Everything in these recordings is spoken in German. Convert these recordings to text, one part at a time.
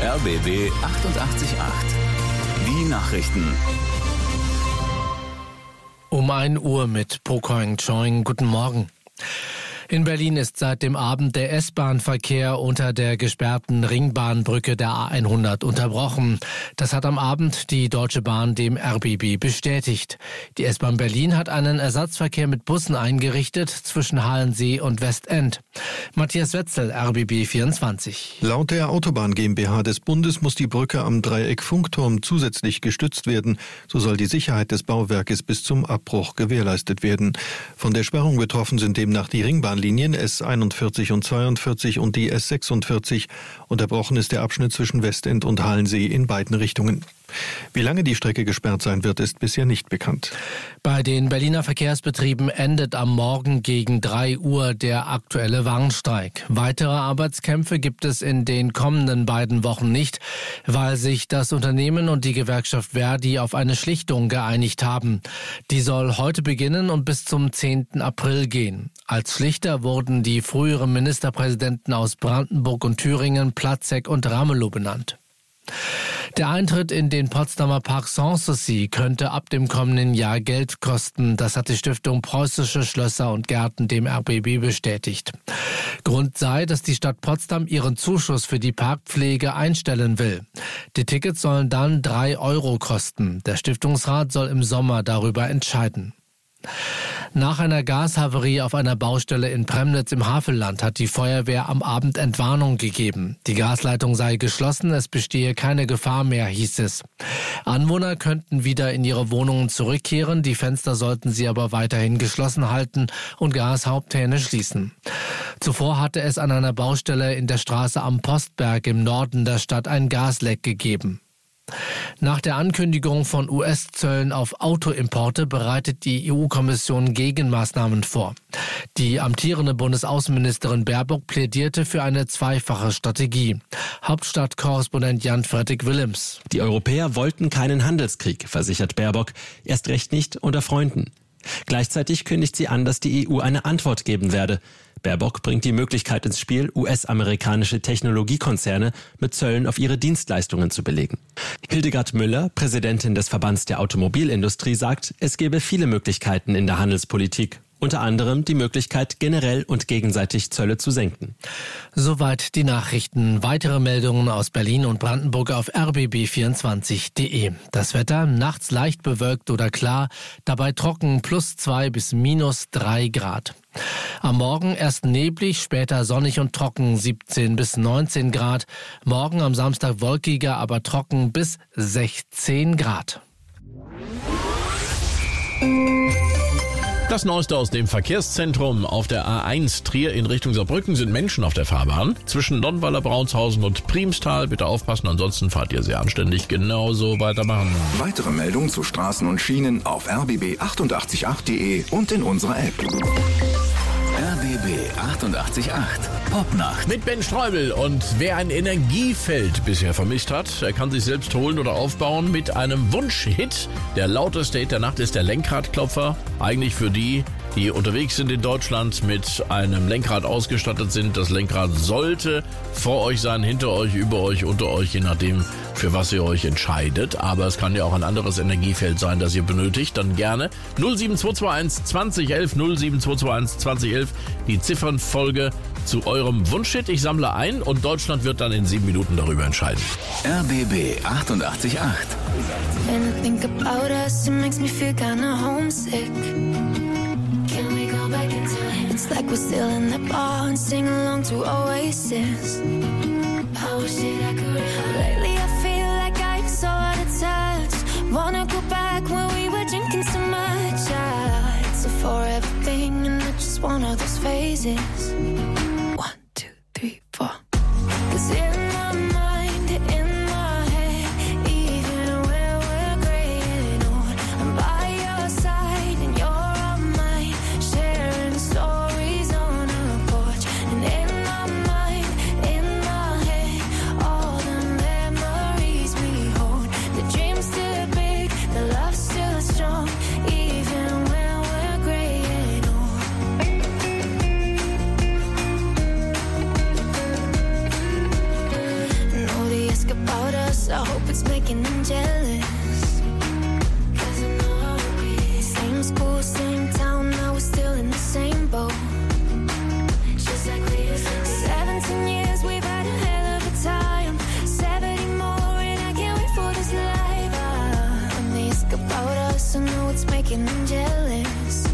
RBB 888. Die Nachrichten. Um 1 Uhr mit Pokoing Choing. Guten Morgen. In Berlin ist seit dem Abend der S-Bahn-Verkehr unter der gesperrten Ringbahnbrücke der A100 unterbrochen. Das hat am Abend die Deutsche Bahn dem RBB bestätigt. Die S-Bahn Berlin hat einen Ersatzverkehr mit Bussen eingerichtet zwischen Halensee und Westend. Matthias Wetzel, RBB 24. Laut der Autobahn GmbH des Bundes muss die Brücke am Dreieck-Funkturm zusätzlich gestützt werden. So soll die Sicherheit des Bauwerkes bis zum Abbruch gewährleistet werden. Von der Sperrung betroffen sind demnach die Ringbahnlinien S41 und 42 und die S46. Unterbrochen ist der Abschnitt zwischen Westend und Halensee in beiden Richtungen. Wie lange die Strecke gesperrt sein wird, ist bisher nicht bekannt. Bei den Berliner Verkehrsbetrieben endet am Morgen gegen 3 Uhr der aktuelle Warnstreik. Weitere Arbeitskämpfe gibt es in den kommenden beiden Wochen nicht, weil sich das Unternehmen und die Gewerkschaft Verdi auf eine Schlichtung geeinigt haben. Die soll heute beginnen und bis zum 10. April gehen. Als Schlichter wurden die früheren Ministerpräsidenten aus Brandenburg und Thüringen, Platzek und Ramelow benannt. Der Eintritt in den Potsdamer Park Sanssouci könnte ab dem kommenden Jahr Geld kosten. Das hat die Stiftung Preußische Schlösser und Gärten dem RBB bestätigt. Grund sei, dass die Stadt Potsdam ihren Zuschuss für die Parkpflege einstellen will. Die Tickets sollen dann 3 Euro kosten. Der Stiftungsrat soll im Sommer darüber entscheiden. Nach einer Gashaverie auf einer Baustelle in Premnitz im Havelland hat die Feuerwehr am Abend Entwarnung gegeben. Die Gasleitung sei geschlossen, es bestehe keine Gefahr mehr, hieß es. Anwohner könnten wieder in ihre Wohnungen zurückkehren, die Fenster sollten sie aber weiterhin geschlossen halten und Gashaupthähne schließen. Zuvor hatte es an einer Baustelle in der Straße am Postberg im Norden der Stadt ein Gasleck gegeben. Nach der Ankündigung von US-Zöllen auf Autoimporte bereitet die EU-Kommission Gegenmaßnahmen vor. Die amtierende Bundesaußenministerin Baerbock plädierte für eine zweifache Strategie. Hauptstadtkorrespondent Jan-Fredrik Willems. Die Europäer wollten keinen Handelskrieg, versichert Baerbock, erst recht nicht unter Freunden. Gleichzeitig kündigt sie an, dass die EU eine Antwort geben werde. Baerbock bringt die Möglichkeit ins Spiel, US-amerikanische Technologiekonzerne mit Zöllen auf ihre Dienstleistungen zu belegen. Hildegard Müller, Präsidentin des Verbands der Automobilindustrie, sagt, es gäbe viele Möglichkeiten in der Handelspolitik. Unter anderem die Möglichkeit, generell und gegenseitig Zölle zu senken. Soweit die Nachrichten. Weitere Meldungen aus Berlin und Brandenburg auf rbb24.de. Das Wetter nachts leicht bewölkt oder klar, dabei trocken +2 bis -3 Grad. Am Morgen erst neblig, später sonnig und trocken 17 bis 19 Grad. Morgen am Samstag wolkiger, aber trocken bis 16 Grad. Das Neueste aus dem Verkehrszentrum. Auf der A1 Trier in Richtung Saarbrücken sind Menschen auf der Fahrbahn. Zwischen Donnweiler, Braunshausen und Priemstal. Bitte aufpassen, ansonsten fahrt ihr sehr anständig. Genauso weitermachen. Weitere Meldungen zu Straßen und Schienen auf rbb888.de und in unserer App. RBB 888 Popnacht. Mit Ben Streubel. Und wer ein Energiefeld bisher vermisst hat, er kann sich selbst holen oder aufbauen mit einem Wunschhit. Der lauteste Hit der Nacht ist der Lenkradklopfer. Eigentlich für die unterwegs sind in Deutschland, mit einem Lenkrad ausgestattet sind. Das Lenkrad sollte vor euch sein, hinter euch, über euch, unter euch, je nachdem, für was ihr euch entscheidet. Aber es kann ja auch ein anderes Energiefeld sein, das ihr benötigt. Dann gerne 07221 2011, 07221 2011, die Ziffernfolge zu eurem Wunschhit. Ich sammle ein und Deutschland wird dann in 7 Minuten darüber entscheiden. RBB 888. When I think about us, it makes me feel kinda homesick. Can we go back in time? It's like we're still in the bar and sing along to Oasis. I wish that I could. Lately I feel like I'm so out of touch. Wanna go back when we were drinking so much. It's a forever thing and it's just one of those phases. 1, 2, 3, 4. 'Cause in my mind, in my head, even when we're graying old, I'm by your side and you're on mine, sharing stories on a porch. And in my mind, in my head, all the memories we hold. The dream's still big, the love's still strong, even when we're graying old. about us, I hope it's making them jealous. 'Cause I know how it be. Same school, same town, now we're still in the same boat. Just like we used to be. 17 years, we've had a hell of a time. 70 more and I can't wait for this life. When they ask about us, I know it's making them jealous.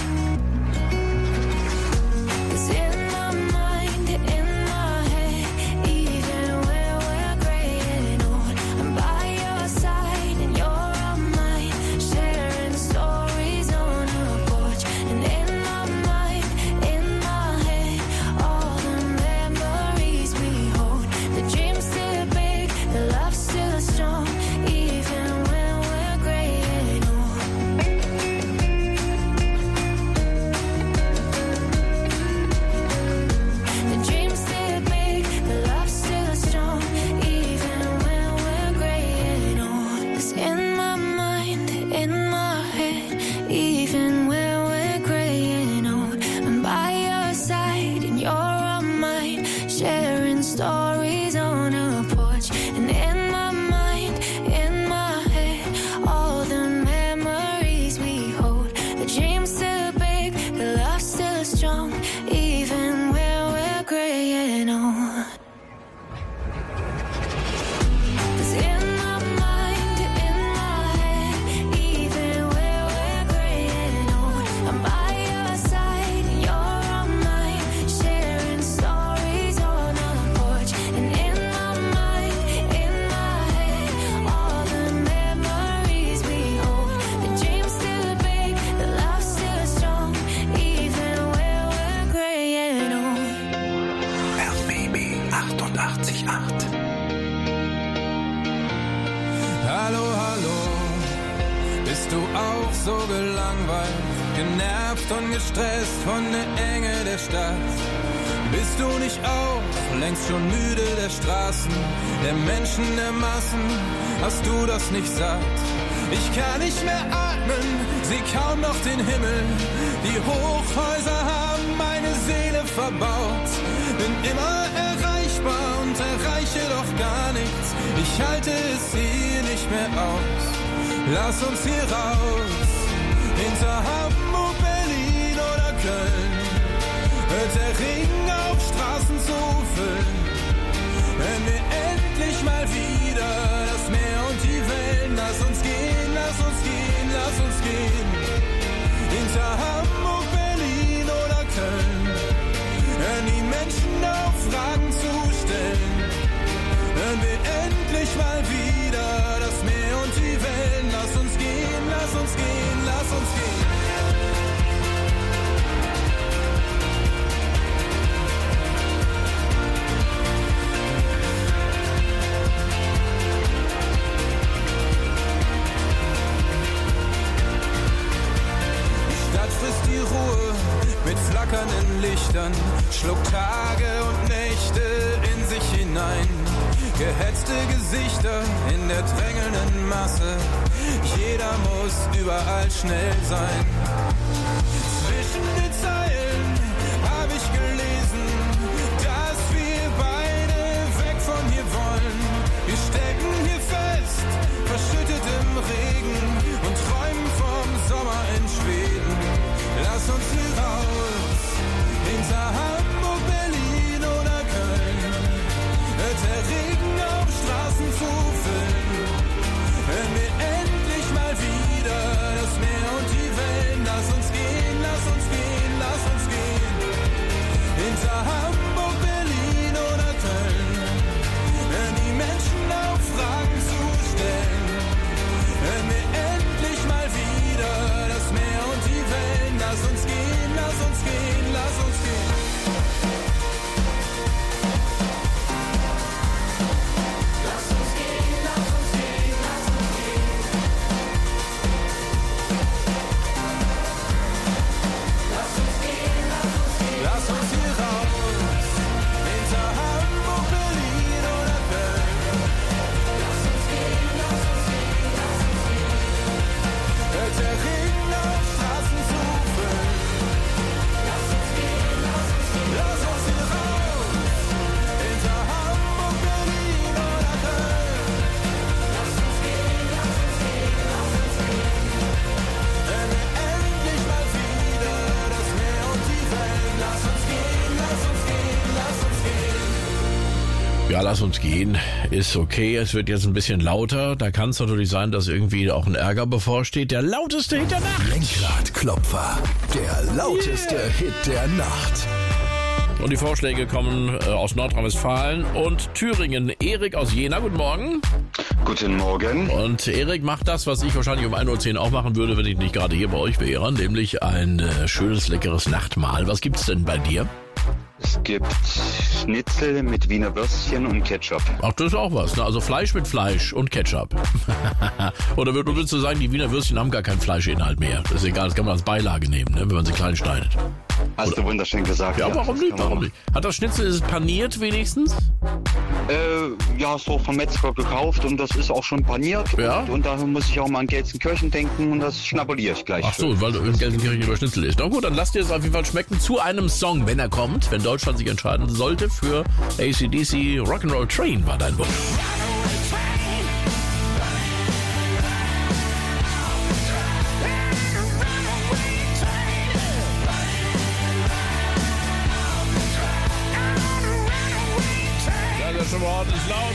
Gestresst von der Enge der Stadt. Bist du nicht auch längst schon müde der Straßen, der Menschen, der Massen? Hast du das nicht satt? Ich kann nicht mehr atmen, seh kaum noch den Himmel. Die Hochhäuser haben meine Seele verbaut. Bin immer erreichbar und erreiche doch gar nichts. Ich halte es hier nicht mehr aus. Lass uns hier raus, hinter Hamburg, Berlin oder Köln. Hört der Regen auf, Straßen zu füllen. Wenn wir endlich mal wieder das Meer und die Wellen. Lass uns gehen, lass uns gehen, lass uns gehen. Hinter Hamburg, Berlin oder Köln. Hören die Menschen auf, Fragen zu stellen. Hören wir endlich mal wieder das Meer und die Wellen. Lass uns gehen, lass uns gehen, lass uns gehen. Frisst die Ruhe mit flackernden Lichtern, schluckt Tage und Nächte in sich hinein. Gehetzte Gesichter in der drängelnden Masse, jeder muss überall schnell sein. Zwischen den Zeilen hab ich gelesen, dass wir beide weg von hier wollen. Wir stecken hier fest, verschüttet im Regen und träumen vom Sommer in Schweden. Lass uns hier raus, hinter Hamburg, Berlin oder Köln. Hört der Regen auf, Straßen zu füllen. Hören wir endlich mal wieder das Meer und die Wellen. Lass uns gehen, lass uns gehen, lass uns gehen. Ja, lass uns gehen. Ist okay. Es wird jetzt ein bisschen lauter. Da kann es natürlich sein, dass irgendwie auch ein Ärger bevorsteht. Der lauteste Hit der Nacht. Lenkradklopfer, der lauteste Hit der Nacht. Und die Vorschläge kommen aus Nordrhein-Westfalen und Thüringen. Erik aus Jena, guten Morgen. Guten Morgen. Und Erik macht das, was ich wahrscheinlich um 1.10 Uhr auch machen würde, wenn ich nicht gerade hier bei euch wäre, nämlich ein schönes, leckeres Nachtmahl. Was gibt's denn bei dir? Es gibt Schnitzel mit Wiener Würstchen und Ketchup. Ach, das ist auch was, ne? Also Fleisch mit Fleisch und Ketchup. Oder würdest du sagen, die Wiener Würstchen haben gar keinen Fleischinhalt mehr? Das ist egal, das kann man als Beilage nehmen, ne? Wenn man sie klein schneidet. Hast du wunderschön gesagt. Ja, warum nicht? Warum nicht? Hat das Schnitzel, ist es paniert wenigstens? Ja, so vom Metzger gekauft und das ist auch schon paniert. Ja? Und da muss ich auch mal an Gelsenkirchen denken und das schnabuliere ich gleich. Ach so, weil du in Gelsenkirchen über Schnitzel isst. Na gut, dann lass dir es auf jeden Fall schmecken zu einem Song, wenn er kommt, wenn Deutschland sich entscheiden sollte für AC/DC. Rock'n'Roll Train war dein Wunsch. Schon mal ordentlich laut.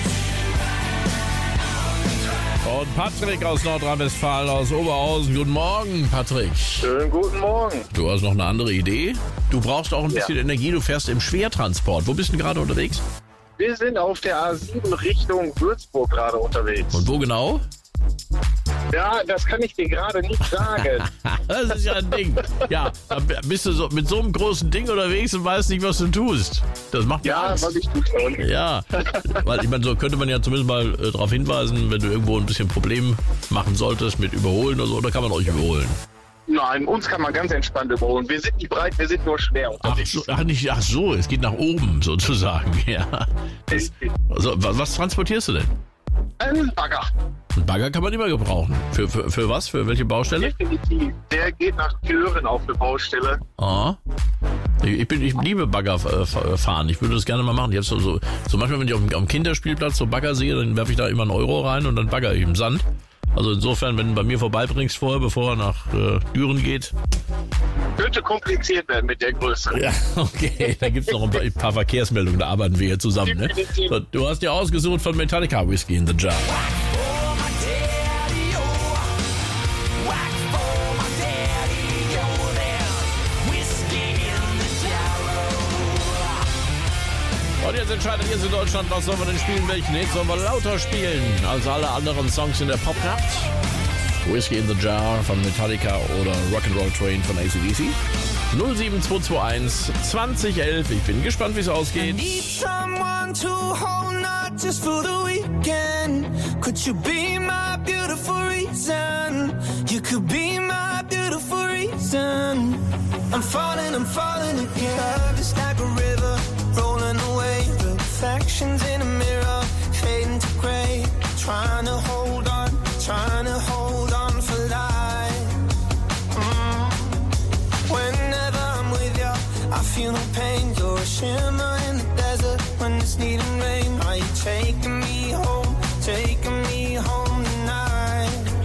Und Patrick aus Nordrhein-Westfalen, aus Oberhausen. Guten Morgen, Patrick. Schönen guten Morgen. Du hast noch eine andere Idee? Du brauchst auch ein bisschen Energie. Du fährst im Schwertransport. Wo bist du gerade unterwegs? Wir sind auf der A7 Richtung Würzburg gerade unterwegs. Und wo genau? Ja, das kann ich dir gerade nicht sagen. Das ist ja ein Ding. Ja, dann bist du so mit so einem großen Ding unterwegs und weißt nicht, was du tust. Das macht mir Angst. Was ich tue schon. Ja, weil ich meine, so könnte man ja zumindest mal darauf hinweisen, wenn du irgendwo ein bisschen Problem machen solltest mit Überholen oder so, oder kann man euch überholen? Nein, uns kann man ganz entspannt überholen. Wir sind nicht breit, wir sind nur schwer unterwegs. Ach so, es geht nach oben sozusagen. Ja. Also, was transportierst du denn? Ein Bagger. Ein Bagger kann man immer gebrauchen. Für was? Für welche Baustelle? Definitiv. Der geht nach Thüringen auf eine Baustelle. Ah. Ich liebe Bagger fahren. Ich würde das gerne mal machen. Ich so manchmal, wenn ich auf dem Kinderspielplatz so Bagger sehe, dann werfe ich da immer einen Euro rein und dann bagger ich im Sand. Also insofern, wenn du bei mir vorbeibringst vorher, bevor er nach Düren geht. Könnte kompliziert werden mit der Größe. Ja, okay. Da gibt es noch ein paar Verkehrsmeldungen, da arbeiten wir hier zusammen. Ne? So, du hast dir ausgesucht von Metallica Whiskey in the Jar. Und jetzt entscheidet jetzt in Deutschland, was sollen wir denn spielen, welchen Hit sollen wir lauter spielen als alle anderen Songs in der Popnacht. Whiskey in the Jar von Metallica oder Rock'n'Roll Train von AC/DC. 07221 2011. Ich bin gespannt, wie es ausgeht. I'm falling again. It's like a river rolling away. Reflections in a mirror, fading to gray. Trying to hold on for life. Whenever I'm with you, I feel no pain. You're a shimmer in the desert when it's needing rain. Are you taking me home tonight?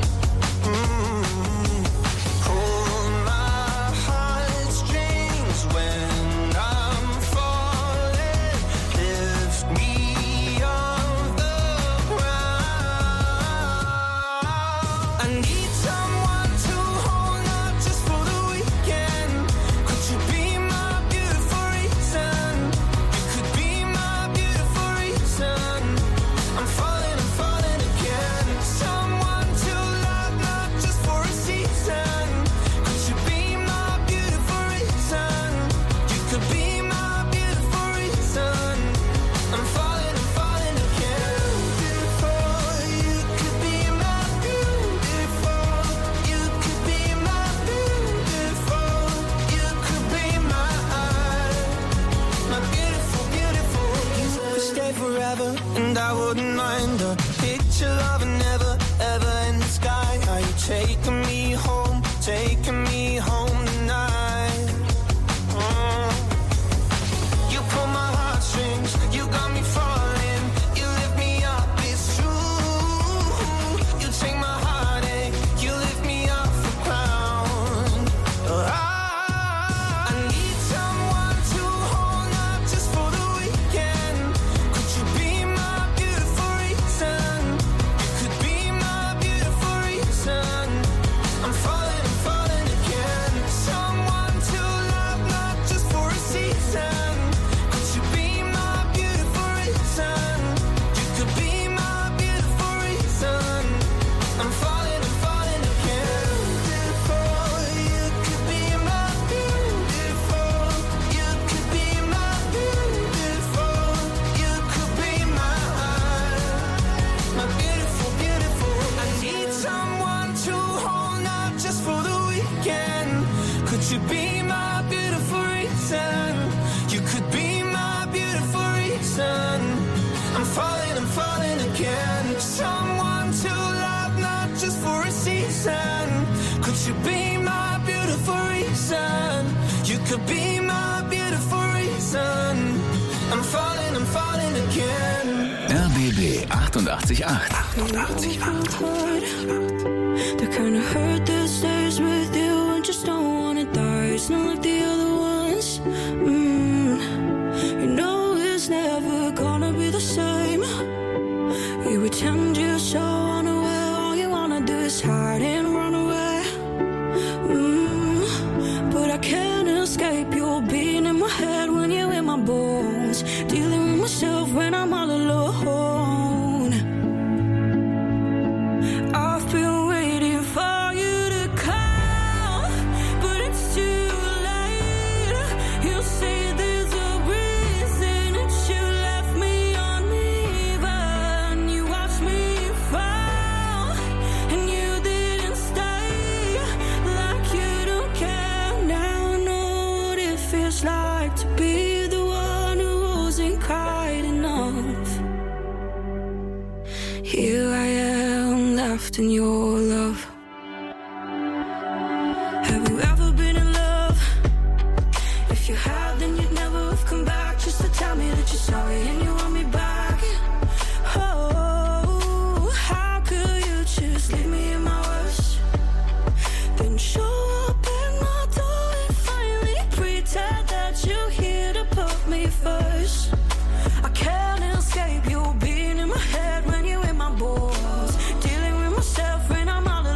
Hold my heartstrings when I'm falling. Lift me off the ground. I need someone to hold on just for the weekend. Could you be my beautiful reason? You could be my beautiful reason. I'm falling again. Someone to love, not just for a season. Could you be my beautiful reason? You could be my beautiful reason. I'm falling again. Beautiful, you could be my beautiful. You could be my beautiful. You could be my beautiful. You could stay forever, and I wouldn't mind a picture of a never, ever in the sky. Are you taking me home tonight? You pull my heartstrings, you got me falling. You lift me up, it's true. You take my heartache, you lift me off the ground. I need someone to hold up just for the weekend. Could you be Could you be my beautiful reason? You could be my beautiful reason. I'm falling again. Someone to love, not just for a season. Could you be my beautiful reason? You could be my beautiful reason. I'm falling again. RBB 88.8. The kind of hurt that stays with you and just don't wanna die. It's not like the other ones. You know it's never gonna be the same. You pretend you're so unaware. All you wanna do is hide and run away. But I can't escape your being in my head when you're in my bones. Dealing with myself when I'm all alone. I've been waiting for you to call, but it's too late. You say there's a reason that you left me uneven. You watched me fall, and you didn't stay. Like you don't care now. I know what it feels like to be the one who wasn't quite enough. Here I am, left in your love. Have you ever been in love? If you have, then you'd never have come back just to tell me that you're sorry and you want me back. Oh, how could you just leave me in my worst? Then show up at my door and finally pretend that you're here to put me first. I can't escape you being in my head when you're in my balls. Dealing with myself when I'm all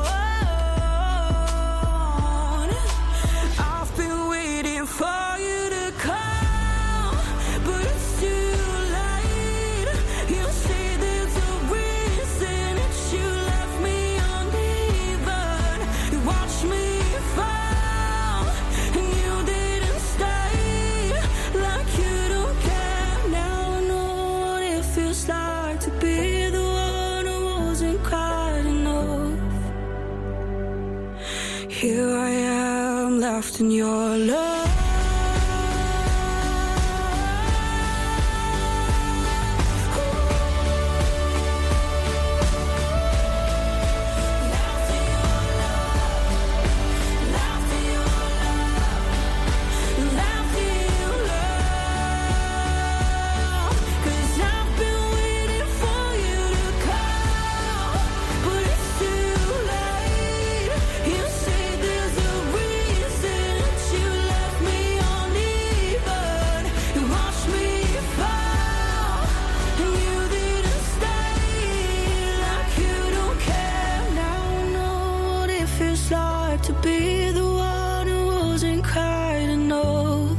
alone. I've been waiting for you to call, but it's too late. You say there's a reason that you left me uneven. You watched me fall, and you didn't stay. Like you don't care now. I know what it feels like to be the one who wasn't quite enough. Here I am, left in your love. To be the one who wasn't quite enough.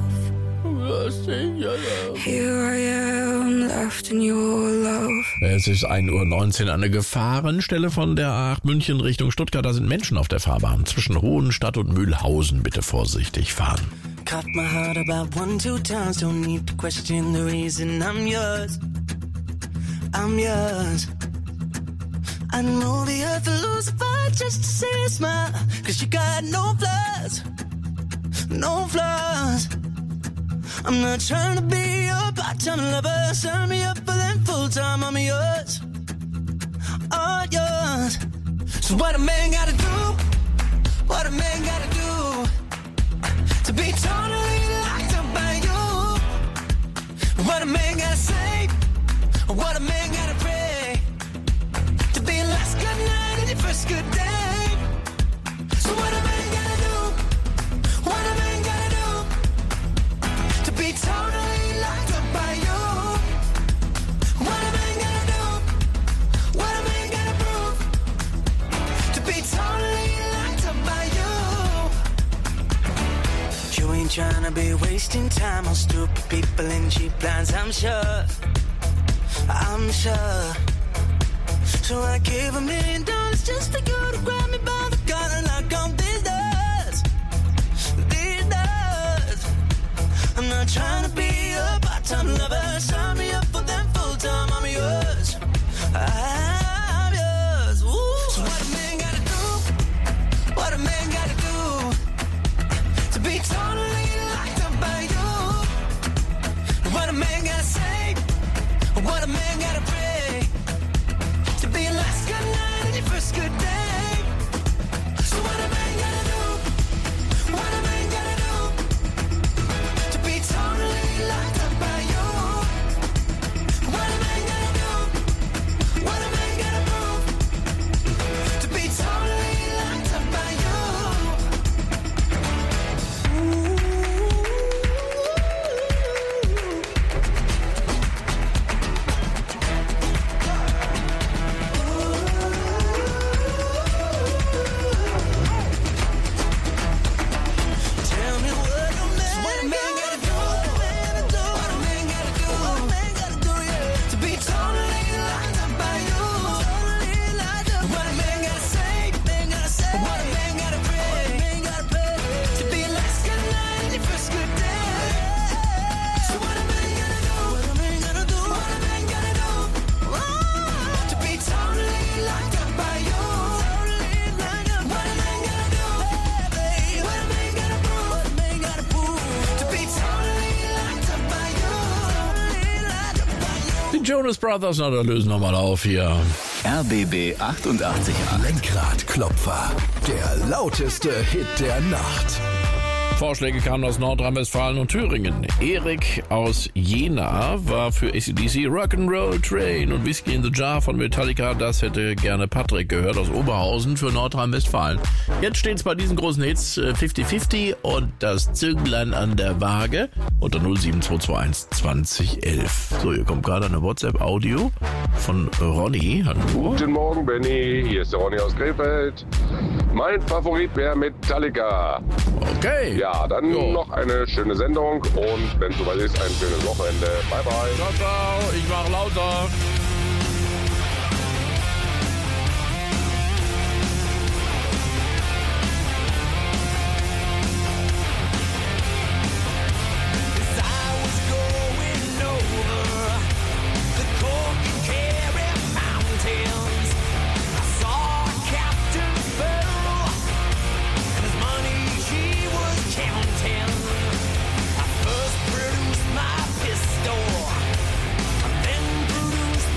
Here I am, left in your love. Es ist 1:19 Uhr, eine Gefahrenstelle von der A8 München Richtung Stuttgart. Da sind Menschen auf der Fahrbahn. Zwischen Hohenstadt und Mühlhausen bitte vorsichtig fahren. Cut my heart about 1-2 times. Don't need to question the reason I'm yours. I'm yours. I know the earth will lose a fight just to see a smile. Cause you got no flaws. No flaws. I'm not trying to be your part-time lover. Sign me up for them full-time. I'm yours. All yours. So what a man gotta do? What a man gotta do to be totally locked up by you? What a man gotta say? What a man gotta pray to be your last good night and your first good day? So what a man gotta do? What a man gotta do to be totally locked up by you? What a man gotta do? What a man gotta prove to be totally locked up by you? You ain't tryna be wasting time on stupid people and cheap lines, I'm sure. I'm sure. So I gave $1 million just for you to grab me by the collar and knock on these doors. These doors. I'm not trying to be a part-time lover. Sign me up for them full-time. I'm yours. I'm yours. Ooh. So what a man gotta do? What a man gotta do Jonas Brothers, na, da lösen wir mal auf hier. RBB 888. Lenkradklopfer, der lauteste Hit der Nacht. Vorschläge kamen aus Nordrhein-Westfalen und Thüringen. Erik aus Jena war für AC/DC Rock'n'Roll Train und Whiskey in the Jar von Metallica. Das hätte gerne Patrick gehört aus Oberhausen für Nordrhein-Westfalen. Jetzt steht es bei diesen großen Hits 50-50 und das Zünglein an der Waage unter 07221 2011. So, hier kommt gerade eine WhatsApp-Audio von Ronny. Hallo. Guten Morgen, Benny. Hier ist der Ronny aus Krefeld. Mein Favorit wäre Metallica. Okay. Ja, dann noch eine schöne Sendung und wenn es soweit ist, ein schönes Wochenende. Bye, bye. Ciao, ciao. Ich mach lauter. Produced my pistol, then produced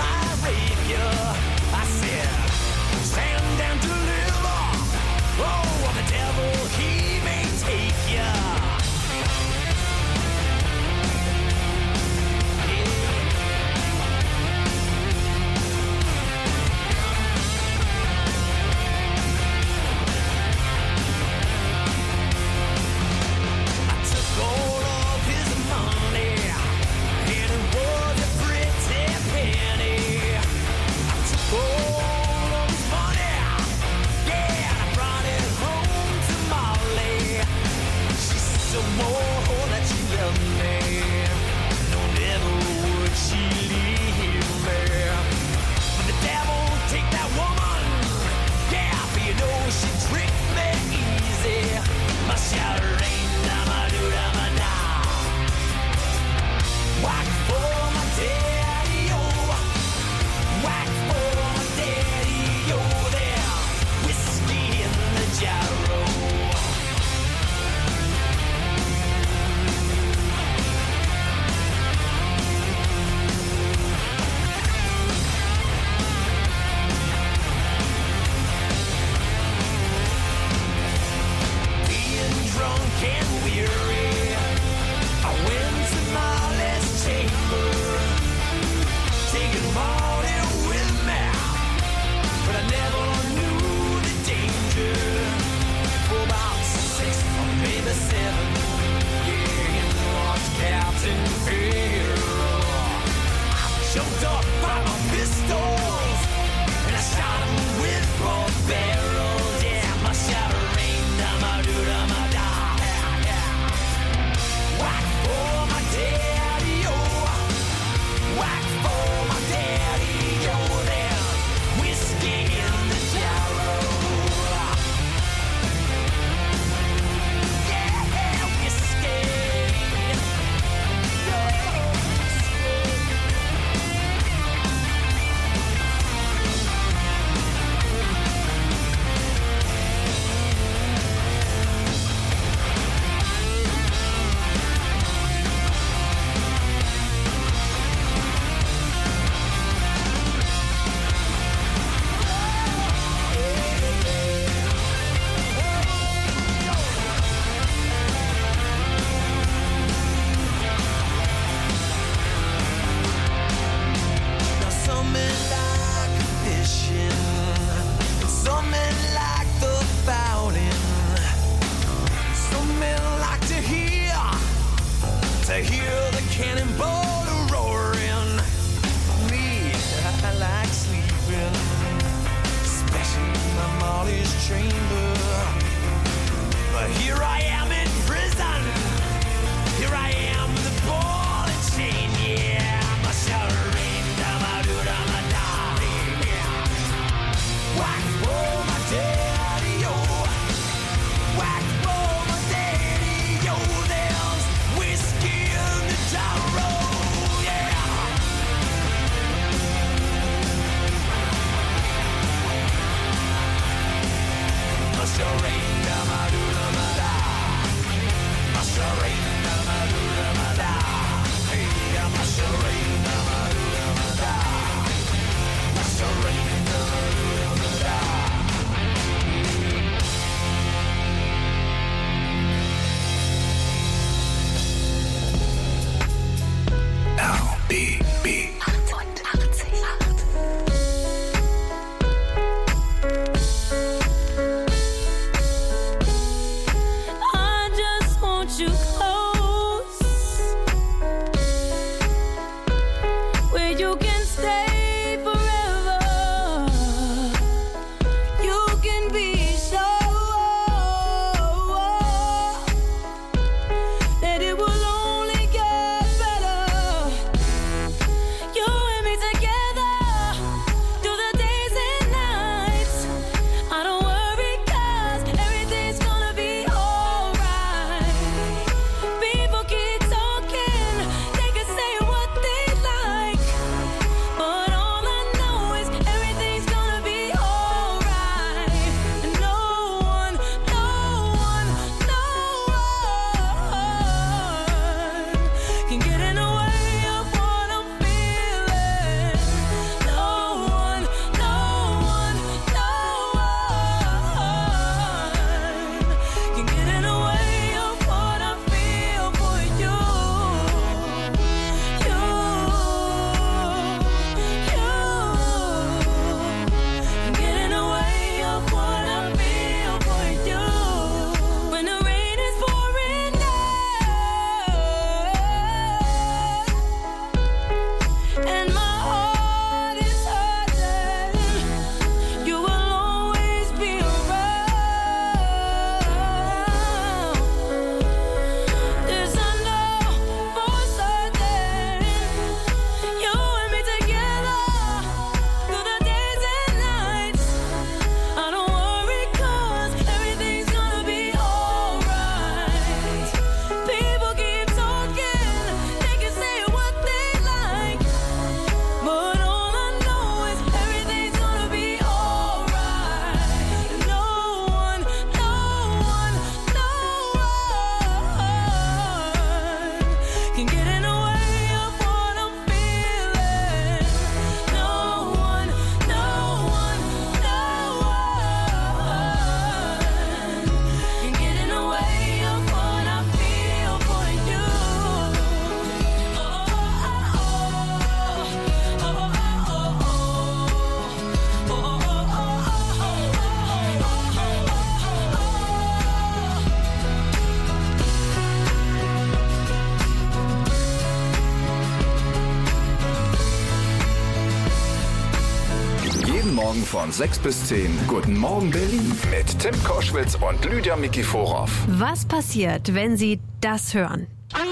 Jeden Morgen von 6 bis 10. Guten Morgen Berlin mit Tim Koschwitz und Lydia Mikiforov. Was passiert, wenn Sie das hören?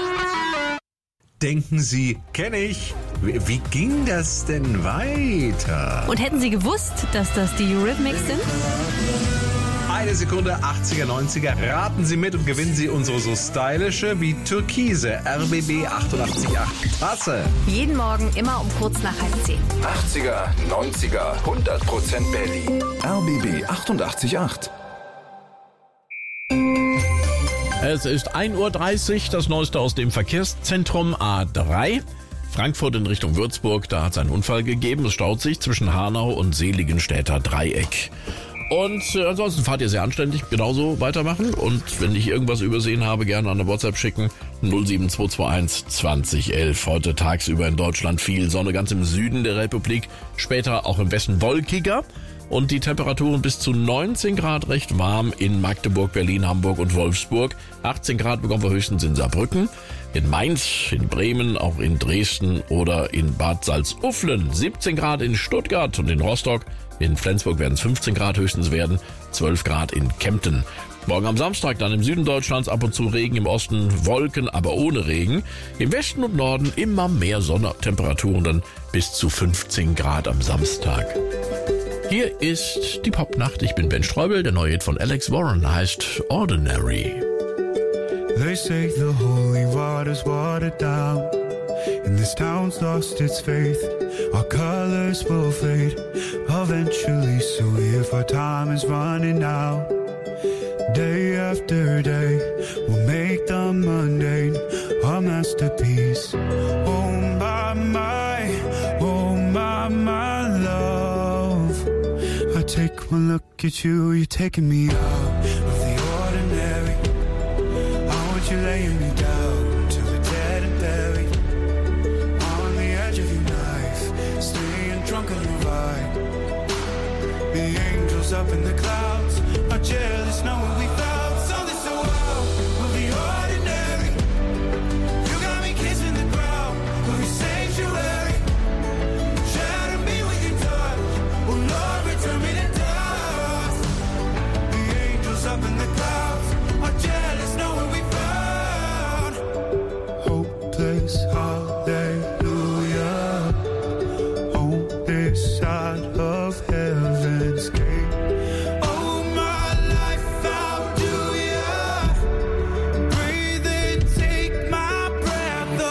Denken Sie, kenne ich. Wie ging das denn weiter? Und hätten Sie gewusst, dass das die Eurythmics sind? Eine Sekunde, 80er, 90er. Raten Sie mit und gewinnen Sie unsere so stylische wie türkise RBB 888 Tasse. Jeden Morgen immer um kurz nach 9:30. 80er, 90er, 100% Berlin. RBB 888. Es ist 1:30 Uhr, das Neueste aus dem Verkehrszentrum A3. Frankfurt in Richtung Würzburg, da hat es einen Unfall gegeben. Es staut sich zwischen Hanau und Seligenstädter Dreieck. Und ansonsten fahrt ihr sehr anständig, genauso weitermachen. Und wenn ich irgendwas übersehen habe, gerne an der WhatsApp schicken. 07221 2011. Heute tagsüber in Deutschland viel Sonne, ganz im Süden der Republik. Später auch im Westen wolkiger. Und die Temperaturen bis zu 19 Grad recht warm in Magdeburg, Berlin, Hamburg und Wolfsburg. 18 Grad bekommen wir höchstens in Saarbrücken, in Mainz, in Bremen, auch in Dresden oder in Bad Salzuflen. 17 Grad in Stuttgart und in Rostock. In Flensburg werden es 15 Grad höchstens werden, 12 Grad in Kempten. Morgen am Samstag dann im Süden Deutschlands ab und zu Regen, im Osten Wolken, aber ohne Regen. Im Westen und Norden immer mehr Sonne, Temperaturen dann bis zu 15 Grad am Samstag. Hier ist die Popnacht. Ich bin Ben Streubel. Der neue Hit von Alex Warren heißt Ordinary. They say the holy water's watered down, and this town's lost its faith. Our colors will fade eventually, so if our time is running out, day after day, we'll make the mundane our masterpiece. Oh my love, I take one look at you, you're taking me out of the ordinary. I want you laying me down till we're dead and buried, on the edge of your knife, staying drunk on your vibe. The angels up in the clouds are jealous knowing we found something so wild. We'll be ordinary. You got me kissing the ground, we'll be sanctuary. Shatter me with your touch, oh Lord, return me to dust. The angels up in the clouds are jealous knowing we found hopeless hallelujah on this side of heaven's gate. Oh my life, how do ya breathe and take my breath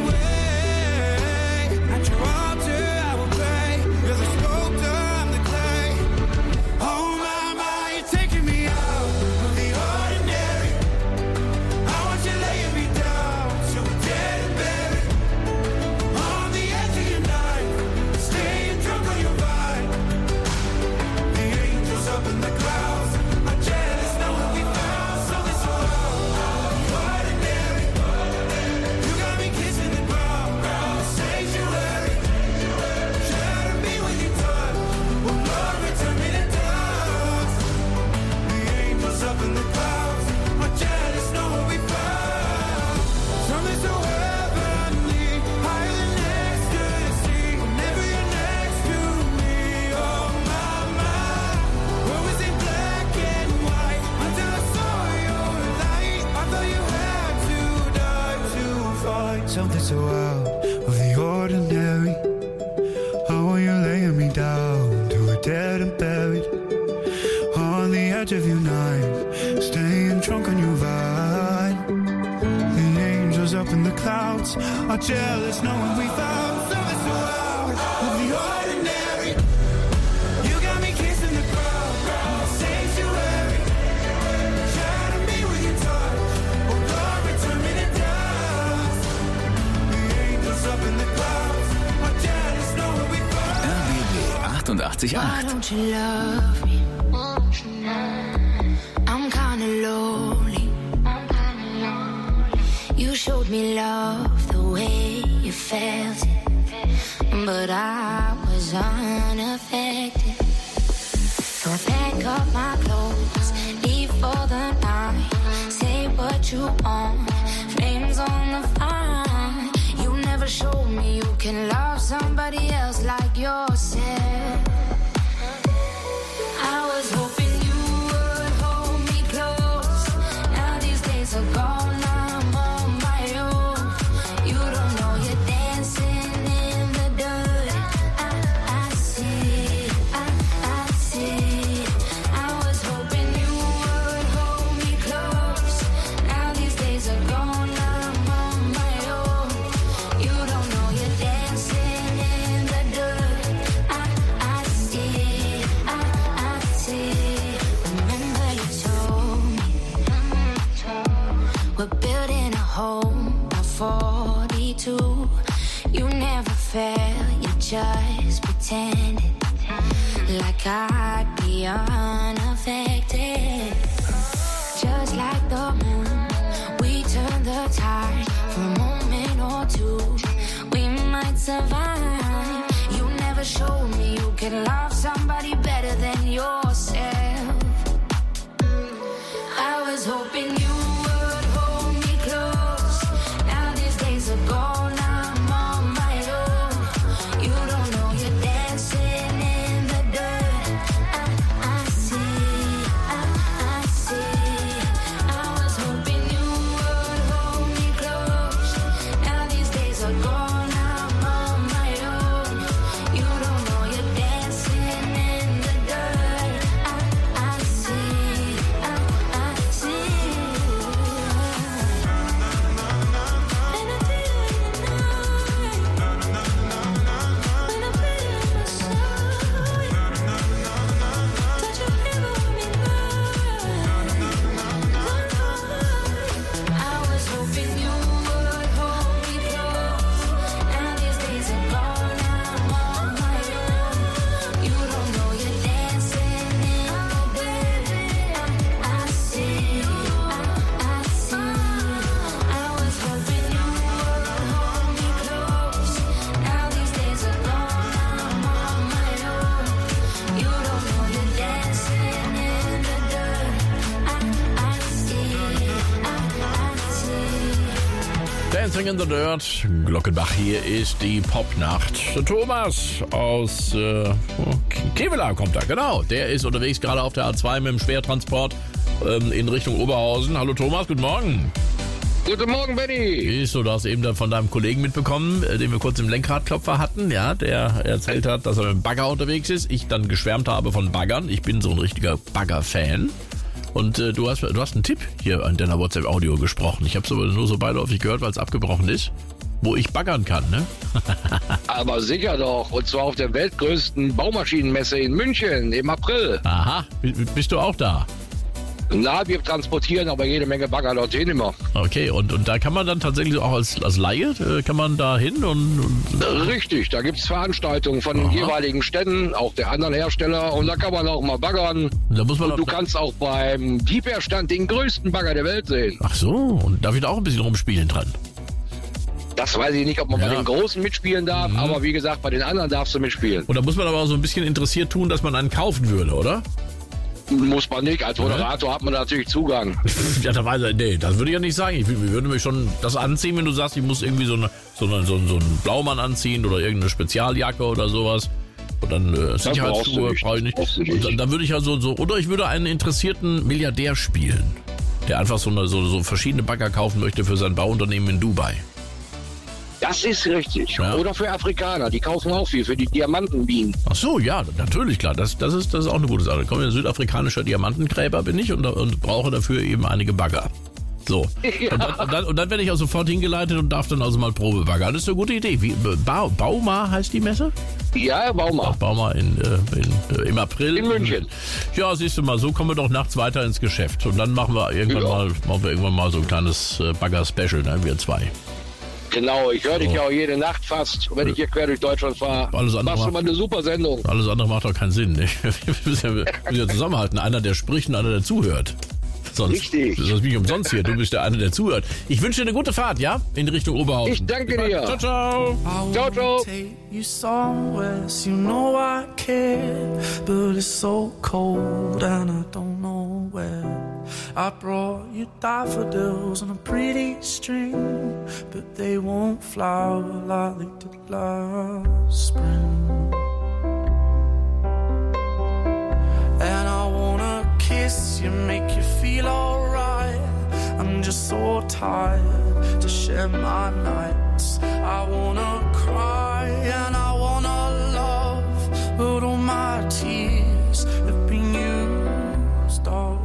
away? At your altar I will pray, you're the sculptor, I'm the clay. Oh my, you're taking me out of the ordinary. I want you laying me down till we're dead and buried, on the edge of your knife, staying drunk on your vine. The angels up in the clouds are jealous knowing we found something so ordinary. You got me kissing the ground, sanctuary. Shatter me with your touch, oh Lord, return me to dust. The angels up in the clouds are jealous knowing we found something so heavenly, higher than ecstasy. Whenever you're next to me, oh my, what was in black and white until I saw your light? I thought you had to die to find something so out of the ordinary. How are you laying me down till we're dead and buried, on the edge of your knife, staying drunk on your vine. The angels up in the clouds are jealous knowing we found something so out of the ordinary. You got me kissing the ground, sanctuary. Shatter me with your touch, oh Lord, return me to dust. The angels up in the clouds are jealous knowing we found. RBB 88.8. Why don't you love me? I'm kinda lonely. You showed me love the way you felt it, but I was unaffected. So pack up my clothes, leave for the night. Say what you want, flames on the fire. You never showed me you can love somebody else like yourself. like I'd be unaffected. Just like the moon, we turn the tide for a moment or two. We might survive. You never showed me you could love somebody better than yourself. I was hoping you would hold me close. Now these days are gone, I'm on my own. You don't know you're dancing in the dirt. I see, I see. I was hoping you would hold me close. Now these days are gone, I'm on my own. You don't know you're dancing in the dirt. I see, I see. And I feel it in the night. When I put it on my side, touch your hair on me night. I was hoping you would hold me close. Now these days are gone, I'm on my own. You don't know you're dancing in the dirt. I see, I see. I was hoping you would hold me close. Now these days are gone, I'm on my own. You don't know you're dancing in the dirt. I see, I see. Dancing in the Dirt, Glockenbach, hier ist die Popnacht. Der Thomas aus Kevela kommt da, genau. Der ist unterwegs gerade auf der A2 mit dem Schwertransport in Richtung Oberhausen. Hallo Thomas, guten Morgen. Guten Morgen, Benny. Du hast eben dann von deinem Kollegen mitbekommen, den wir kurz im Lenkradklopfer hatten, ja, der erzählt hat, dass er mit dem Bagger unterwegs ist. Ich dann geschwärmt habe von Baggern. Ich bin so ein richtiger Bagger-Fan. Und du hast einen Tipp hier in deiner WhatsApp-Audio gesprochen. Ich habe es aber nur so beiläufig gehört, weil es abgebrochen ist, wo ich baggern kann, ne? Aber sicher doch. Und zwar auf der weltgrößten Baumaschinenmesse in München im April. Aha, bist du auch da? Na, wir transportieren aber jede Menge Bagger dorthin immer. Okay, und da kann man dann tatsächlich auch als Laie, kann man da hin und Richtig, da gibt es Veranstaltungen von den jeweiligen Ständen, auch der anderen Hersteller. Und da kann man auch mal baggern. Da muss man und du kannst auch beim Jeep-Stand den größten Bagger der Welt sehen. Ach so, und darf ich da auch ein bisschen rumspielen dran? Das weiß ich nicht, ob man bei den Großen mitspielen darf, aber wie gesagt, bei den anderen darfst du mitspielen. Und da muss man aber auch so ein bisschen interessiert tun, dass man einen kaufen würde, oder? Muss man nicht. Als Moderator hat man natürlich Zugang. Ja, das würde ich ja nicht sagen. Ich würde mir schon das anziehen, wenn du sagst, ich muss irgendwie so einen Blaumann anziehen oder irgendeine Spezialjacke oder sowas. Und dann Sicherheitsschuhe brauche ich nicht. Und dann würde ich ja oder ich würde einen interessierten Milliardär spielen, der einfach so verschiedene Bagger kaufen möchte für sein Bauunternehmen in Dubai. Das ist richtig. Ja. Oder für Afrikaner, die kaufen auch viel, für die Diamantenminen. Ach so, ja, natürlich, klar. Das ist auch eine gute Sache. Ich komme ein südafrikanischer Diamantengräber bin ich und brauche dafür eben einige Bagger. So. Ja. Und dann werde ich auch sofort hingeleitet und darf dann also mal Probe baggern. Das ist eine gute Idee. Bauma heißt die Messe? Ja, Bauma. Bauma im April. In München. Ja, siehst du mal, so kommen wir doch nachts weiter ins Geschäft. Und dann machen wir irgendwann mal so ein kleines Bagger-Special, ne? Wir zwei. Genau, ich höre dich ja auch jede Nacht fast, wenn ich hier quer durch Deutschland fahre. Machst du mal eine super Sendung. Alles andere macht doch keinen Sinn. Ne? Wir müssen ja zusammenhalten. Einer, der spricht und einer, der zuhört. Richtig. Das ist nicht umsonst hier. Du bist der eine, der zuhört. Ich wünsche dir eine gute Fahrt, ja? In Richtung Oberhausen. Ich danke dir. Ciao, ciao. Ciao, ciao. You somewhere, so you know I care, but it's so cold and I don't know where. I brought you daffodils on a pretty string, but they won't flower like they did last spring. And I wanna kiss you, make you feel alright. I'm just so tired to share my nights. I wanna cry and I wanna love, but all my tears have been used up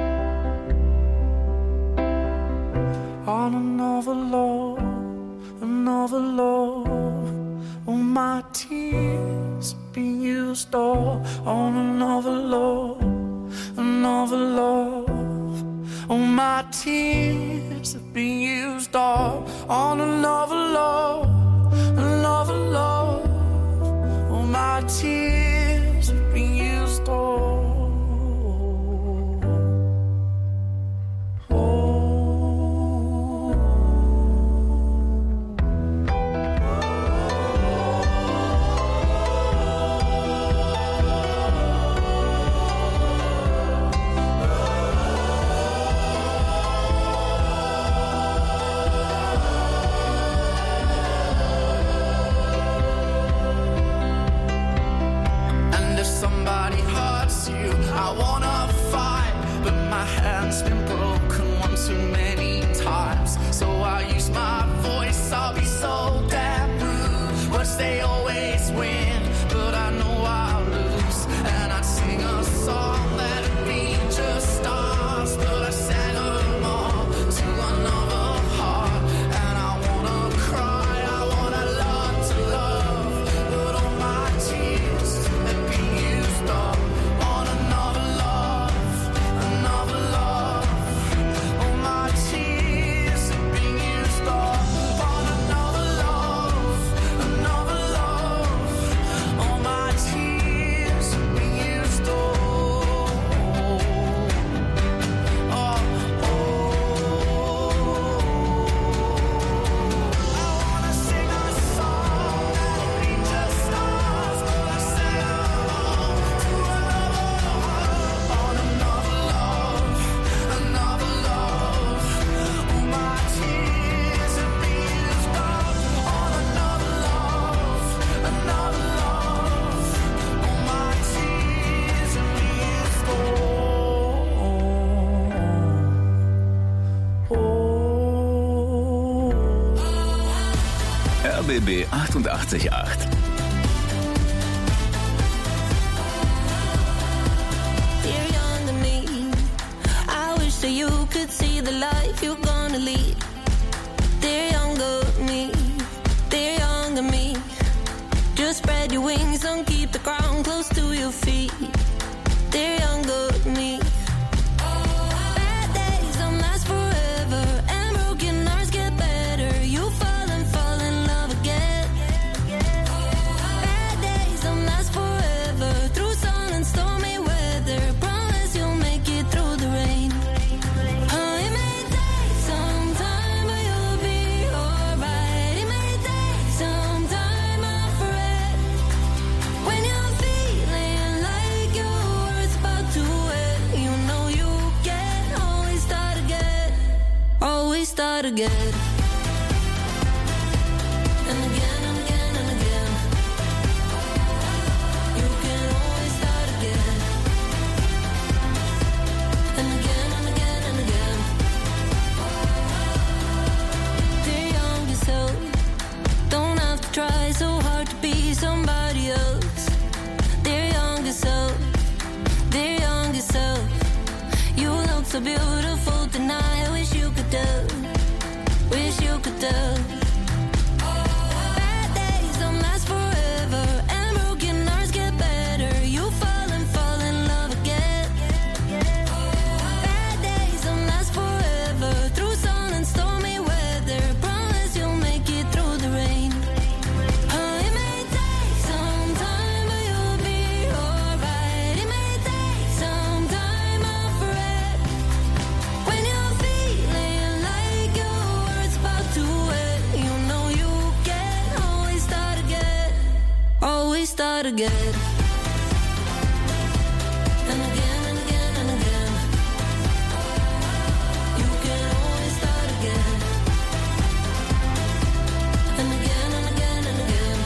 on another love, another love. All my tears have been used up on another love, another love. All my tears have been used up on another love, another love. All my tears have been used RBB 888. Dear younger me, I wish that you could see the life you're gonna lead. Dear younger me, just spread your wings and keep the ground close to your feet. Dear younger me, bad days don't last forever, and broken hearts get better. You fall in love again. Bad days don't last forever, through sun and stormy weather. Promise you'll make it through the rain. It may take some time, but you'll be alright. It may take some time, my friend. When you're feeling like your world's about to end, you know you can always start again. Always start again. And again and again and again. You can always start again. And again and again and again. Dear younger self, don't have to try so hard to be somebody else. Dear younger self, you look so beautiful tonight. I wish you could tell, wish you could tell. Bad days don't last forever, and broken hearts get better. You fall in love again. Bad days don't last forever, through sun and stormy weather. Promise you'll make it through the rain. It may take some time, but you'll be alright. It may take some time, my friend. When you're feeling like your world's about to end, you know you can always start again. Always start again. And again and again and again. You can always start again. And again and again and again.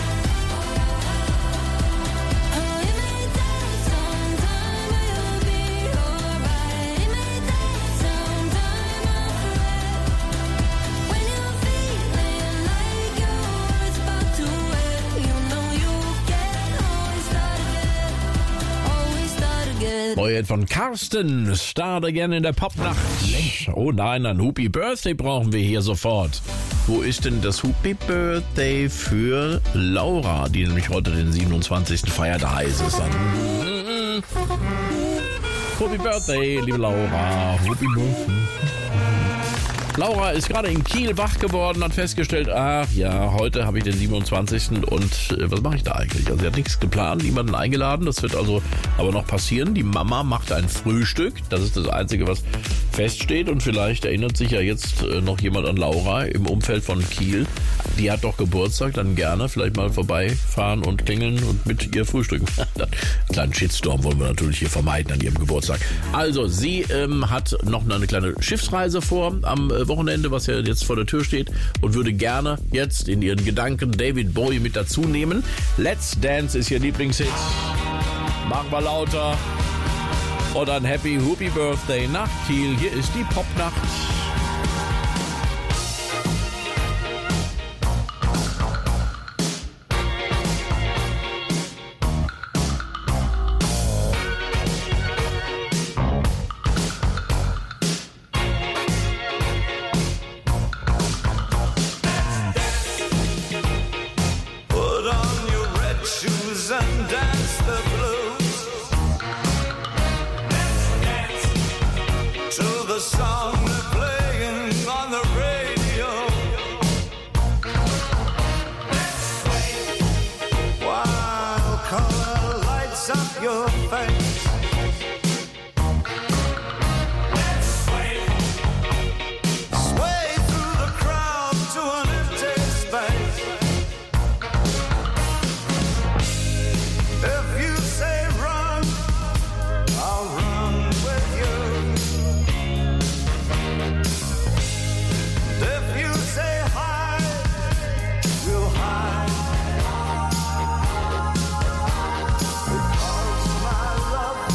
It may take some time, but you'll be alright. It may take some time, my friend. When you're feeling like your world's about to end, you know you can always start again. Always start again. Neue Hit von Karsten, Start Again in der Popnacht. Oh nein, ein Happy Birthday brauchen wir hier sofort. Wo ist denn das Happy Birthday für Laura, die nämlich heute den 27. feiert? Da heißt es dann. Happy Birthday, liebe Laura. Happy Birthday. Laura ist gerade in Kiel wach geworden, hat festgestellt, ach ja, heute habe ich den 27. und was mache ich da eigentlich? Also sie hat nichts geplant, niemanden eingeladen, das wird also aber noch passieren. Die Mama macht ein Frühstück, das ist das Einzige, was feststeht, und vielleicht erinnert sich ja jetzt noch jemand an Laura im Umfeld von Kiel. Die hat doch Geburtstag, dann gerne vielleicht mal vorbeifahren und klingeln und mit ihr frühstücken. Einen kleinen Shitstorm wollen wir natürlich hier vermeiden an ihrem Geburtstag. Also, sie hat noch eine kleine Schiffsreise vor am Wochenende, was ja jetzt vor der Tür steht, und würde gerne jetzt in ihren Gedanken David Bowie mit dazu nehmen. Let's Dance ist ihr Lieblingshit. Machen wir lauter. Und ein Happy Birthday nach Kiel. Hier ist die Popnacht. Put on your red shoes and dance the blues. To the song they're playing on the radio. While color lights up your face. Sway through the crowd to an empty space. If you say run, I'll run with you. If you say hide, we'll hide. Because my love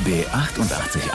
RBB 888.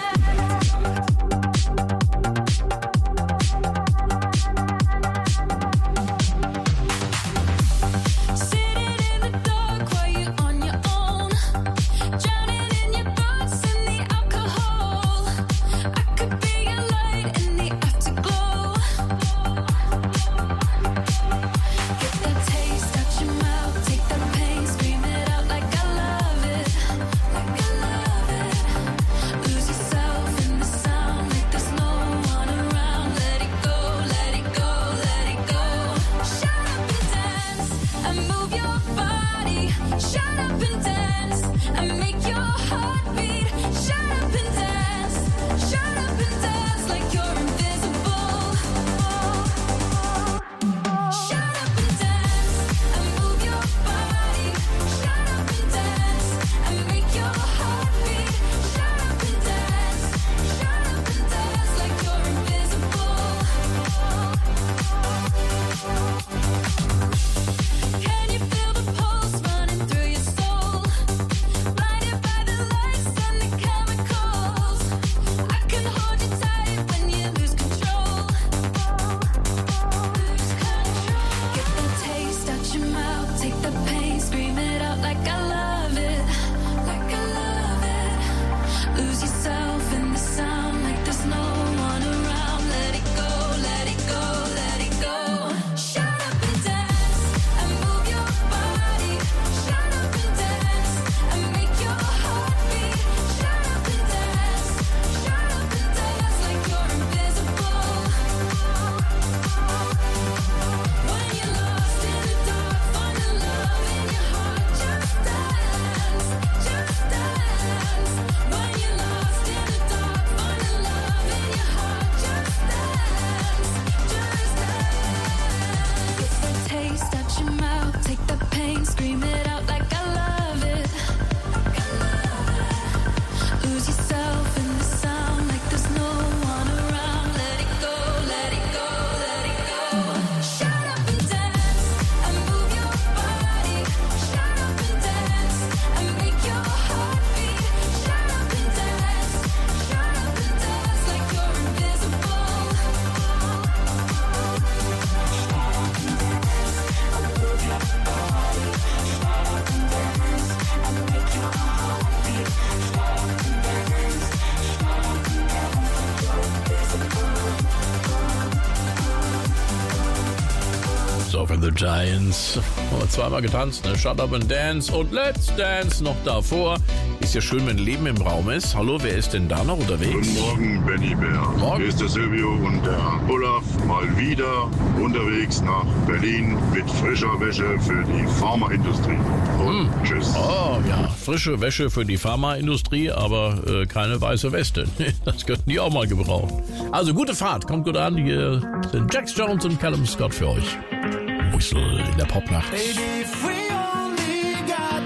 The Giants. Zweimal getanzt, ne? Shut Up and Dance und Let's Dance noch davor. Ist ja schön, wenn Leben im Raum ist. Hallo, wer ist denn da noch unterwegs? Guten Morgen, Benny Bär. Morgen. Hier ist der Silvio und der Olaf mal wieder unterwegs nach Berlin mit frischer Wäsche für die Pharmaindustrie. Und tschüss. Oh ja, frische Wäsche für die Pharmaindustrie, aber keine weiße Weste. Das könnten die auch mal gebrauchen. Also gute Fahrt, kommt gut an. Hier sind Jax Jones und Callum Scott für euch. Whistle in der Popnacht. Baby, if we only got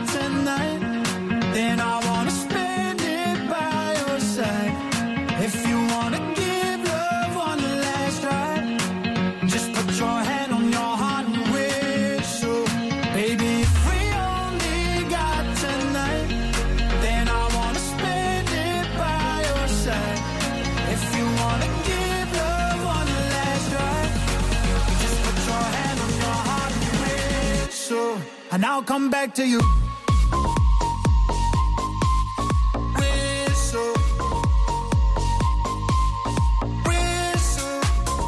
tonight, then I wanna spend it by your side. If you wanna give love one last try, just put your hand on your heart and whistle. Baby, if we only got tonight, then I wanna spend it by your side. If you wanna give love one last try, just put your hand on your heart and whistle, and I'll come back to you. Whistle, whistle,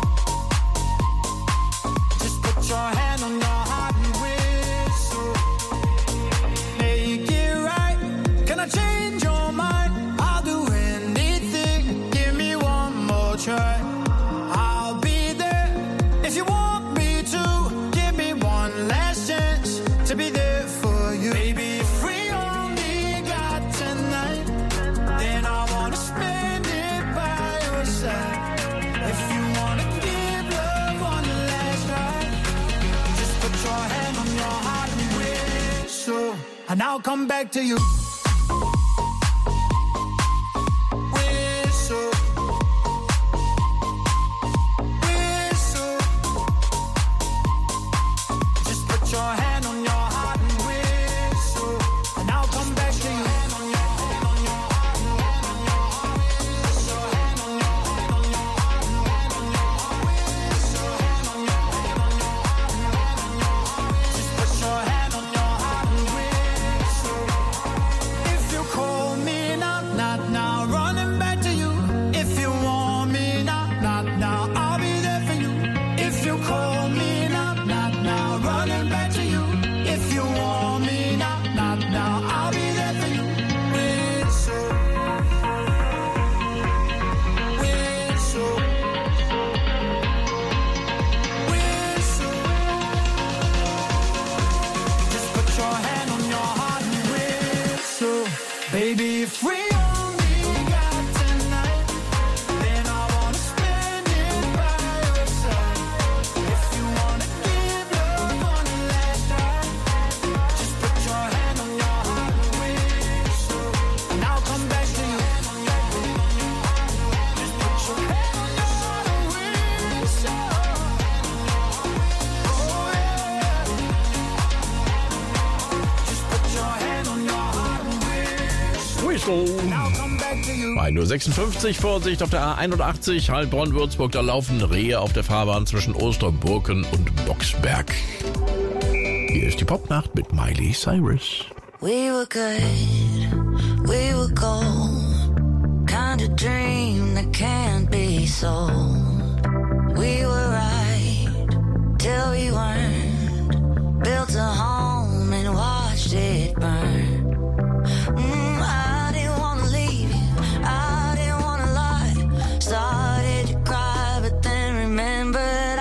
just put your hand on your heart and whistle. Make it right. Can I change your mind? I'll do anything. Give me one more try. I'll be there if you want me to. Give me one last chance to be there for you. Baby, if we only got tonight, then I wanna spend it by your side. If you wanna give love one last try, just put your hand on your heart and whistle, and I'll come back to you. Whistle, whistle, just put your hand on your heart and whistle, and I'll come back to you. Disco. Bei nur 56, Vorsicht auf der A81, Heilbronn-Würzburg, da laufen Rehe auf der Fahrbahn zwischen Osterburken und Boxberg. Hier ist die Popnacht mit Miley Cyrus. We were good, we were gold, kind of dream that can't be sold. We were right till we weren't, built a home and watched it burn. I didn't want to leave you, I didn't want to lie, started to cry but then remembered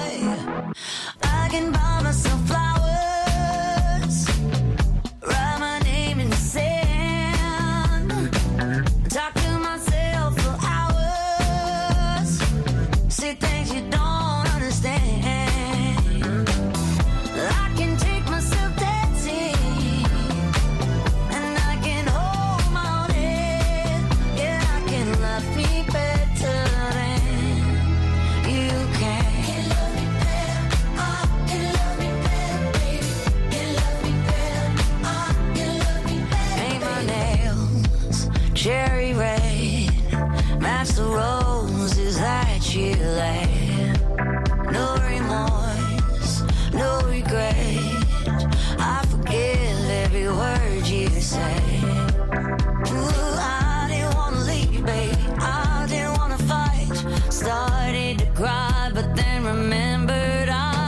I can buy myself flowers, write my name in the sand, talk to myself for hours, say things you don't understand. I can take myself dancing, and I can hold my own head. Yeah, I can love me better than you can. Can love me better, I can love me better, baby. Can love me better, I can love me better. Paint my nails cherry red, match the roses that you laid. No remorse, no regret. I forgive every word you say. Ooh, I didn't want to leave, baby. I didn't want to fight. Started to cry, but then remembered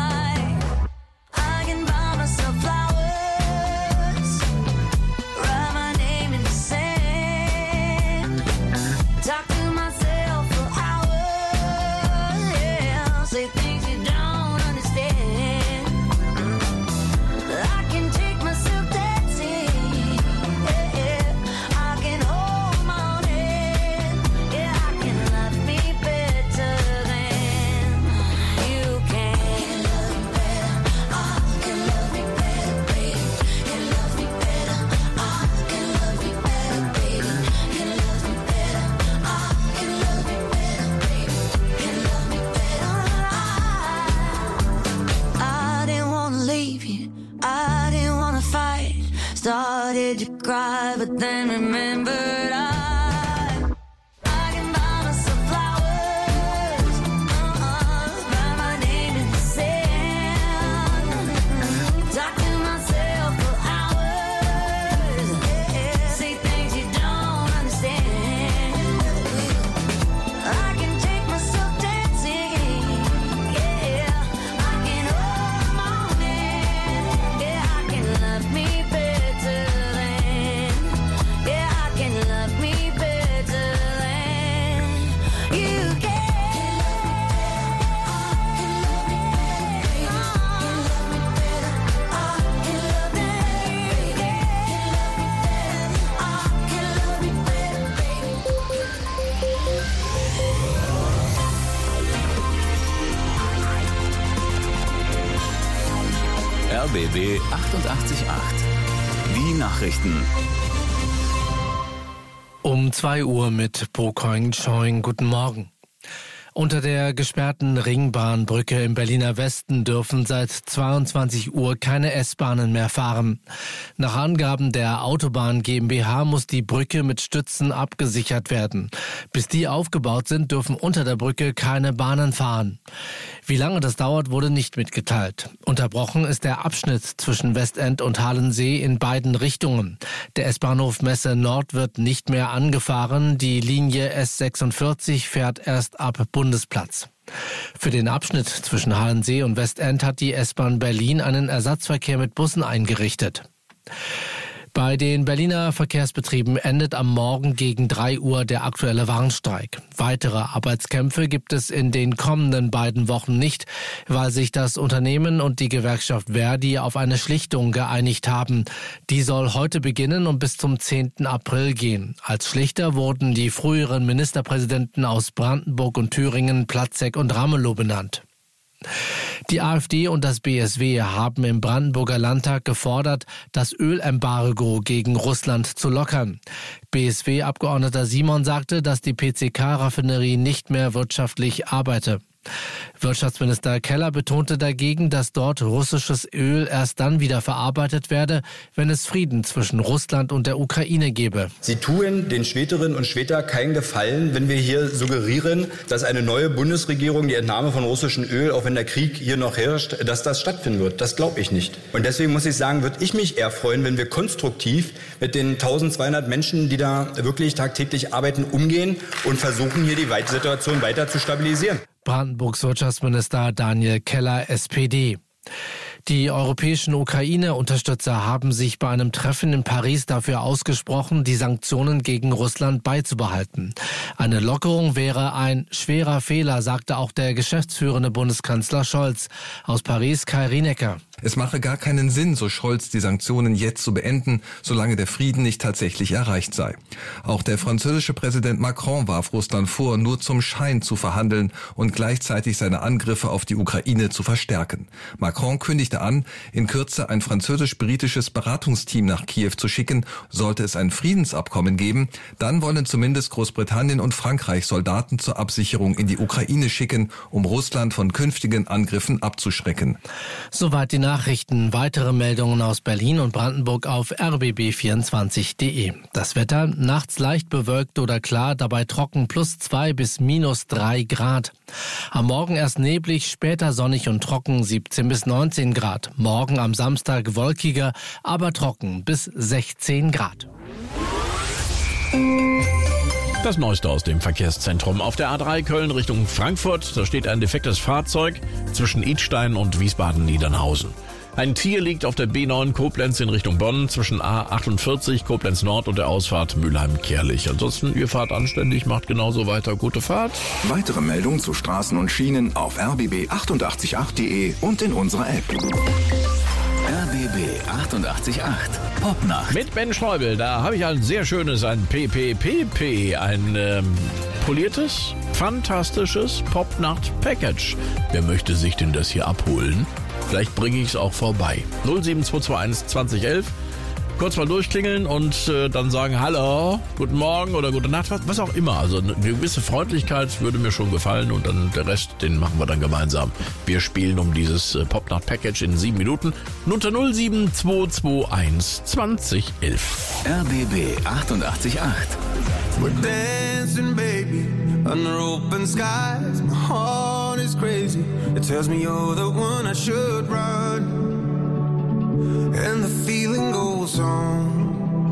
I can buy myself flowers, write my name in the sand, talk to myself for hours, yeah, say things you don't understand. I can take myself dancing, yeah, I can hold my own head, yeah, I can love me better than you can. Can love me better, I can love me better, baby. Can love me better, I can love me better, baby. Can love me better, I can love me better, baby. Can love me better, I didn't want to leave you, I didn't want to fight. Started to cry, but then remembered I can buy myself flowers, write my name in the sand, talk to myself for hours, yeah, say things you don't understand. I can take myself dancing, yeah, I can hold my own hand, yeah, I can love me better than, yeah, I can love me better than you can. RBB 888. Die Nachrichten. Um 2 Uhr mit Bokoing Choing. Guten Morgen. Unter der gesperrten Ringbahnbrücke im Berliner Westen dürfen seit 22 Uhr keine S-Bahnen mehr fahren. Nach Angaben der Autobahn GmbH muss die Brücke mit Stützen abgesichert werden. Bis die aufgebaut sind, dürfen unter der Brücke keine Bahnen fahren. Wie lange das dauert, wurde nicht mitgeteilt. Unterbrochen ist der Abschnitt zwischen Westend und Halensee in beiden Richtungen. Der S-Bahnhof Messe Nord wird nicht mehr angefahren. Die Linie S46 fährt erst ab Bundesplatz. Für den Abschnitt zwischen Halensee und Westend hat die S-Bahn Berlin einen Ersatzverkehr mit Bussen eingerichtet. Bei den Berliner Verkehrsbetrieben endet am Morgen gegen 3 Uhr der aktuelle Warnstreik. Weitere Arbeitskämpfe gibt es in den kommenden beiden Wochen nicht, weil sich das Unternehmen und die Gewerkschaft Verdi auf eine Schlichtung geeinigt haben. Die soll heute beginnen und bis zum 10. April gehen. Als Schlichter wurden die früheren Ministerpräsidenten aus Brandenburg und Thüringen, Platzek und Ramelow benannt. Die AfD und das BSW haben im Brandenburger Landtag gefordert, das Ölembargo gegen Russland zu lockern. BSW-Abgeordneter Simon sagte, dass die PCK-Raffinerie nicht mehr wirtschaftlich arbeite. Wirtschaftsminister Keller betonte dagegen, dass dort russisches Öl erst dann wieder verarbeitet werde, wenn es Frieden zwischen Russland und der Ukraine gebe. Sie tun den Schwedinnen und Schweden keinen Gefallen, wenn wir hier suggerieren, dass eine neue Bundesregierung die Entnahme von russischem Öl, auch wenn der Krieg hier noch herrscht, dass das stattfinden wird. Das glaube ich nicht. Und deswegen muss ich sagen, würde ich mich eher freuen, wenn wir konstruktiv mit den 1200 Menschen, die da wirklich tagtäglich arbeiten, umgehen und versuchen, hier die Situation weiter zu stabilisieren. Brandenburgs Wirtschaftsminister Daniel Keller, SPD. Die europäischen Ukraine-Unterstützer haben sich bei einem Treffen in Paris dafür ausgesprochen, die Sanktionen gegen Russland beizubehalten. Eine Lockerung wäre ein schwerer Fehler, sagte auch der geschäftsführende Bundeskanzler Scholz. Aus Paris Kai Rienecker. Es mache gar keinen Sinn, so Scholz, die Sanktionen jetzt zu beenden, solange der Frieden nicht tatsächlich erreicht sei. Auch der französische Präsident Macron warf Russland vor, nur zum Schein zu verhandeln und gleichzeitig seine Angriffe auf die Ukraine zu verstärken. Macron kündigte an, in Kürze ein französisch-britisches Beratungsteam nach Kiew zu schicken. Sollte es ein Friedensabkommen geben, dann wollen zumindest Großbritannien und Frankreich Soldaten zur Absicherung in die Ukraine schicken, um Russland von künftigen Angriffen abzuschrecken. Soweit die Nachrichten. Weitere Meldungen aus Berlin und Brandenburg auf rbb24.de. Das Wetter nachts leicht bewölkt oder klar, dabei trocken +2 bis -3 Grad. Am Morgen erst neblig, später sonnig und trocken 17 bis 19 Grad. Morgen am Samstag wolkiger, aber trocken bis 16 Grad. Das Neueste aus dem Verkehrszentrum. Auf der A3 Köln Richtung Frankfurt, da steht ein defektes Fahrzeug zwischen Idstein und Wiesbaden-Niedernhausen. Ein Tier liegt auf der B9 Koblenz in Richtung Bonn zwischen A48 Koblenz Nord und der Ausfahrt Mülheim-Kärlich. Ansonsten, ihr fahrt anständig, macht genauso weiter. Gute Fahrt. Weitere Meldungen zu Straßen und Schienen auf rbb888.de und in unserer App. RBB 888 Popnacht. Mit Ben Schleubel, da habe ich ein sehr schönes, ein PPPP, ein poliertes, fantastisches Popnacht-Package. Wer möchte sich denn das hier abholen? Vielleicht bringe ich es auch vorbei. 07221 2011. Kurz mal durchklingeln und dann sagen, hallo, guten Morgen oder gute Nacht, was auch immer. Also eine gewisse Freundlichkeit würde mir schon gefallen und dann der Rest, den machen wir dann gemeinsam. Wir spielen um dieses Popnacht-Package in 7 Minuten unter 07221 2011. RBB 888. We're dancing, baby, under open skies. My heart is crazy. It tells me you're the one I should run. And the feeling goes on.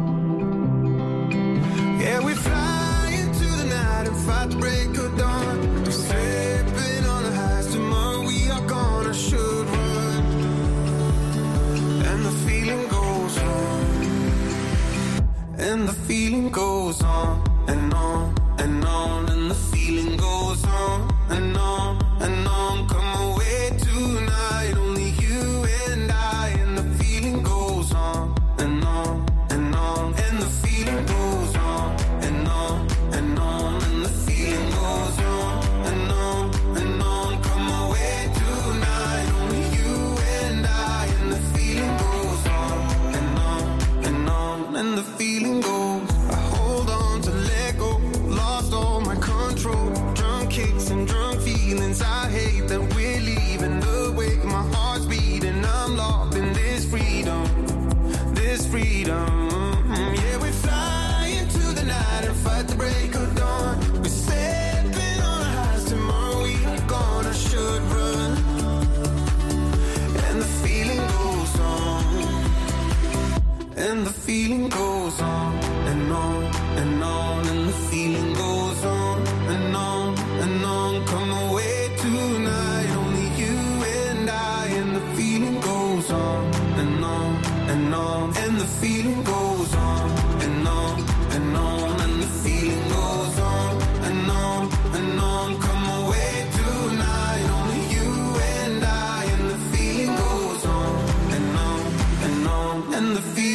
Yeah, we fly into the night and fight the break of dawn. We're slipping on the highs. Tomorrow we are gonna should run. And the feeling goes on. And the feeling goes on and on and on. And the feeling goes on and on and on. Come away tonight, only you and I. And the feeling goes on and on and on. And the feeling goes on and on and on. And the feeling goes on and on and on. Come away tonight, only you and I. And the feeling goes on and on and on. And the feeling goes. I hold on to let go, lost all my control. Drunk kicks and drunk feelings. I hate that we're leaving the way my heart's beating. I'm locked in this freedom, this freedom. Yeah, we fly into the night and fight the break of dawn. We're stepping on our highs. Tomorrow we are gonna should run. And the feeling goes on. And the feeling goes on and on and on. And the feeling goes on and on and on. Come away tonight, only you and I. And the feeling goes on and on and on. And the feeling goes on and on and on. And the feeling goes on and on and on. Come away tonight, only you and I. And the feeling goes on and on and on. And the feeling